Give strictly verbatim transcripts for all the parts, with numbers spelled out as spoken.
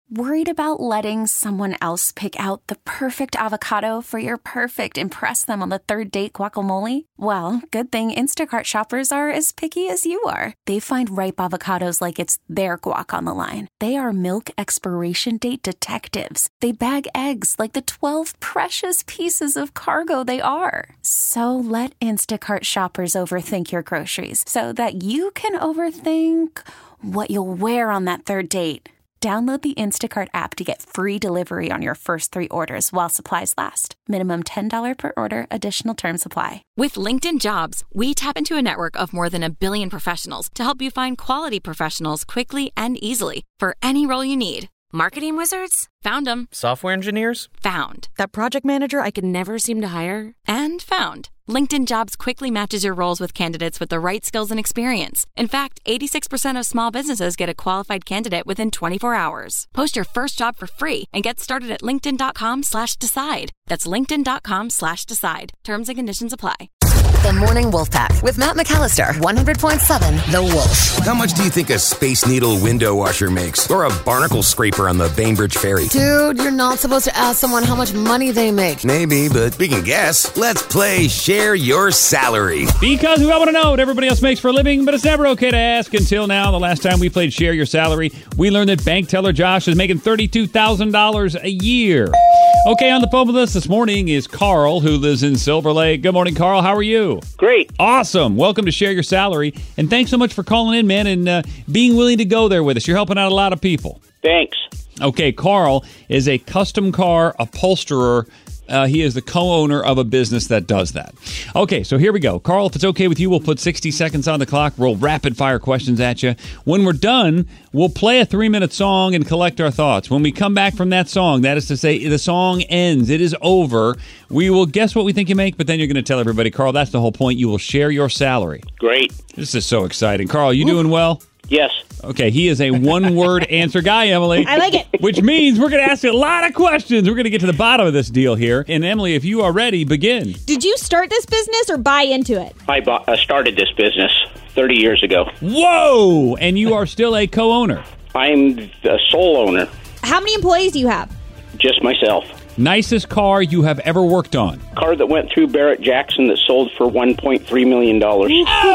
Worried about letting someone else pick out the perfect avocado for your perfect impress them on the third date guacamole? Well, good thing Instacart shoppers are as picky as you are. They find ripe avocados like it's their guac on the line. They are milk expiration date detectives. They bag eggs like the twelve precious pieces of cargo they are. So let Instacart shoppers overthink your groceries so that you can overthink what you'll wear on that third date. Download the Instacart app to get free delivery on your first three orders while supplies last. Minimum ten dollars per order. Additional terms apply. With LinkedIn Jobs, we tap into a network of more than a billion professionals to help you find quality professionals quickly and easily for any role you need. Marketing wizards? Found them. Software engineers? Found. That project manager I could never seem to hire? And found. LinkedIn Jobs quickly matches your roles with candidates with the right skills and experience. In fact, eighty-six percent of small businesses get a qualified candidate within twenty-four hours. Post your first job for free and get started at linkedin.com slash decide. That's linkedin.com slash decide. Terms and conditions apply. The Morning Wolf Pack with Matt McAllister, one hundred point seven The Wolf. How much do you think a Space Needle window washer makes? Or a barnacle scraper on the Bainbridge Ferry? Dude, you're not supposed to ask someone how much money they make. Maybe, but we can guess. Let's play Share Your Salary. Because we all want to know what everybody else makes for a living, but it's never okay to ask. Until now, the last time we played Share Your Salary, we learned that bank teller Josh is making thirty-two thousand dollars a year. Okay, on the phone with us this morning is Carl, who lives in Silver Lake. Good morning, Carl. How are you? Great. Awesome. Welcome to Share Your Salary. And thanks so much for calling in, man, and uh, being willing to go there with us. You're helping out a lot of people. Thanks. Okay, Carl is a custom car upholsterer. Uh, he is the co-owner of a business that does that. Okay, so here we go. Carl, if it's okay with you, we'll put sixty seconds on the clock, roll rapid-fire questions at you. When we're done, we'll play a three-minute song and collect our thoughts. When we come back from that song, that is to say, the song ends, it is over, we will guess what we think you make, but then you're going to tell everybody, Carl, that's the whole point. You will share your salary. Great. This is so exciting. Carl, you Ooh. doing well? Yes. Okay, he is a one-word answer guy, Emily. I like it. Which means we're going to ask a lot of questions. We're going to get to the bottom of this deal here. And Emily, if you are ready, begin. Did you start this business or buy into it? I bought, uh, started this business thirty years ago. Whoa! And you are still a co-owner. I'm the sole owner. How many employees do you have? Just myself. Nicest car you have ever worked on? Car that went through Barrett-Jackson that sold for one point three million dollars.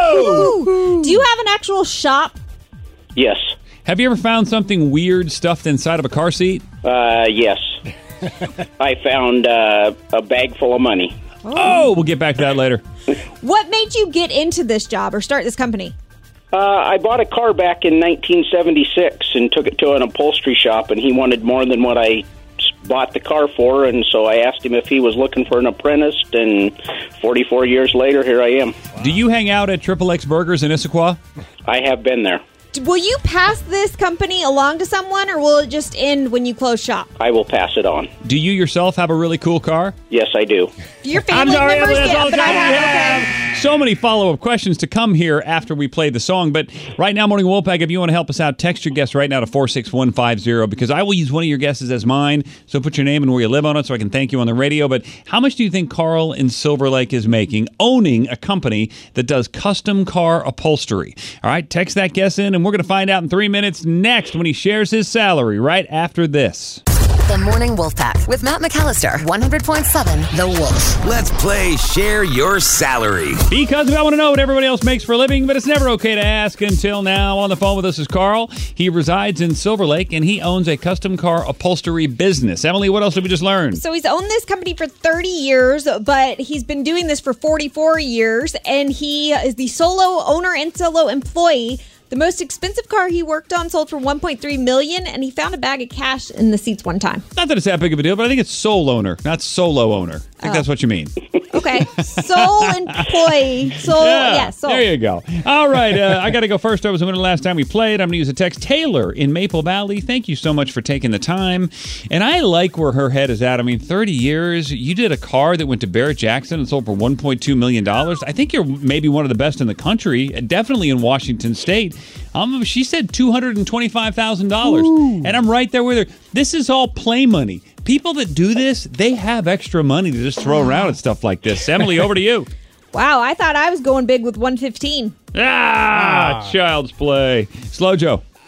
Oh! Do you have an actual shop? Yes. Have you ever found something weird stuffed inside of a car seat? Uh, yes. I found uh, a bag full of money. Oh. oh, we'll get back to that later. What made you get into this job or start this company? Uh, I bought a car back in nineteen seventy-six and took it to an upholstery shop, and he wanted more than what I bought the car for, and so I asked him if he was looking for an apprentice, and forty-four years later, here I am. Wow. Do you hang out at Triple X Burgers in Issaquah? I have been there. Will you pass this company along to someone, or will it just end when you close shop? I will pass it on. Do you yourself have a really cool car? Yes, I do. Your family I'm sorry, members that's get, all but I have, have. Okay. So many follow-up questions to come here after we play the song, but right now, Morning Wolfpack, if you want to help us out, text your guess right now to four six one five zero, because I will use one of your guesses as mine, so put your name and where you live on it so I can thank you on the radio. But how much do you think Carl in Silver Lake is making owning a company that does custom car upholstery? All right, text that guess in, and we're going to find out in three minutes next when he shares his salary right after this. The Morning Wolf Pack with Matt McAllister, one hundred point seven The Wolf. Let's play Share Your Salary. Because we all want to know what everybody else makes for a living, but it's never okay to ask. Until now, on the phone with us is Carl. He resides in Silver Lake, and he owns a custom car upholstery business. Emily, what else did we just learn? So he's owned this company for thirty years, but he's been doing this for forty-four years, and he is the solo owner and solo employee. The most expensive car he worked on sold for one point three million dollars, and he found a bag of cash in the seats one time. Not that it's that big of a deal, but I think it's sole owner, not solo owner. I think oh. that's what you mean. Okay. Sole employee. Sole, yeah, yeah, sole. There you go. All right. Uh, I got to go first. I was winning the last time we played. I'm going to use a text. Taylor in Maple Valley, thank you so much for taking the time. And I like where her head is at. I mean, thirty years, you did a car that went to Barrett-Jackson and sold for one point two million dollars. I think you're maybe one of the best in the country, definitely in Washington State. Um, she said two hundred twenty-five thousand dollars. And I'm right there with her. This is all play money. People that do this, they have extra money to just throw around at stuff like this. Emily, over to you. Wow, I thought I was going big with one fifteen. Ah, ah. Child's play. Slow Joe.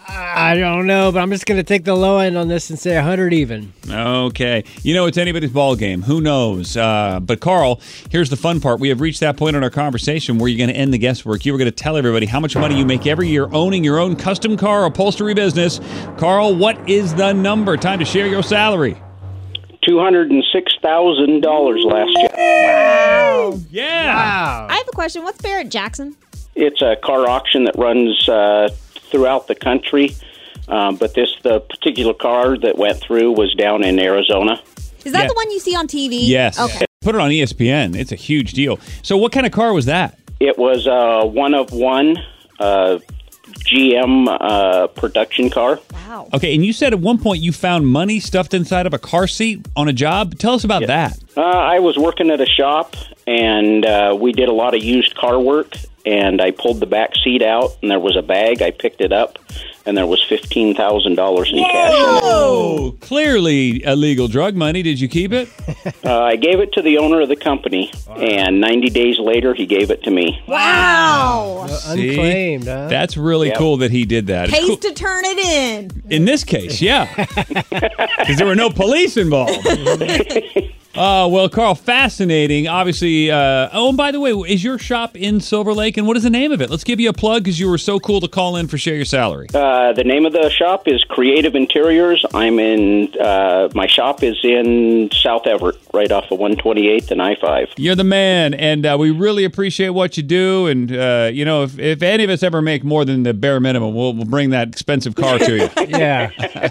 I don't know, but I'm just going to take the low end on this and say one hundred even. Okay. You know, it's anybody's ball game. Who knows? Uh, but, Carl, here's the fun part. We have reached that point in our conversation where you're going to end the guesswork. You were going to tell everybody how much money you make every year owning your own custom car upholstery business. Carl, what is the number? Time to share your salary. two hundred six thousand dollars last year. Wow. Yeah. Wow. I have a question. What's fair at Jackson? It's a car auction that runs uh, throughout the country, um, but this the particular car that went through was down in Arizona. Is that Yeah. the one you see on T V? Yes. Okay. Put it on E S P N. It's a huge deal. So what kind of car was that? It was a one of one uh, G M uh, production car. Wow. Okay, and you said at one point you found money stuffed inside of a car seat on a job. Tell us about Yeah. that. Uh, I was working at a shop, and uh, we did a lot of used car work, and I pulled the back seat out, and there was a bag. I picked it up, and there was fifteen thousand dollars in cash in it. Oh, clearly illegal drug money. Did you keep it? Uh, I gave it to the owner of the company, and ninety days later, he gave it to me. Wow. Uh, unclaimed, huh? That's really Yep. cool that he did that. It's Pays cool. to turn it in. In this case, yeah. Because there were no police involved. Uh, well, Carl, fascinating. Obviously, uh, oh, and by the way, is your shop in Silver Lake, and what is the name of it? Let's give you a plug because you were so cool to call in for Share Your Salary. Uh, the name of the shop is Creative Interiors. I'm in, uh, my shop is in South Everett, right off of one twenty-eighth and I five. You're the man, and uh, we really appreciate what you do. And, uh, you know, if, if any of us ever make more than the bare minimum, we'll, we'll bring that expensive car to you. Yeah.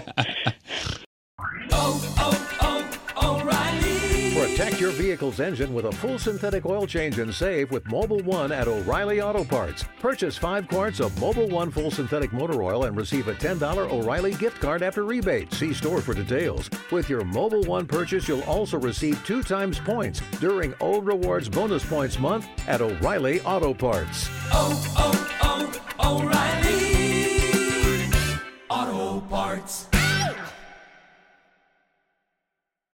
Protect your vehicle's engine with a full synthetic oil change and save with Mobil one at O'Reilly Auto Parts. Purchase five quarts of Mobil one full synthetic motor oil and receive a ten dollars O'Reilly gift card after rebate. See store for details. With your Mobil one purchase, you'll also receive two times points during O Rewards Bonus Points Month at O'Reilly Auto Parts. Oh, oh, oh, O'Reilly Auto Parts.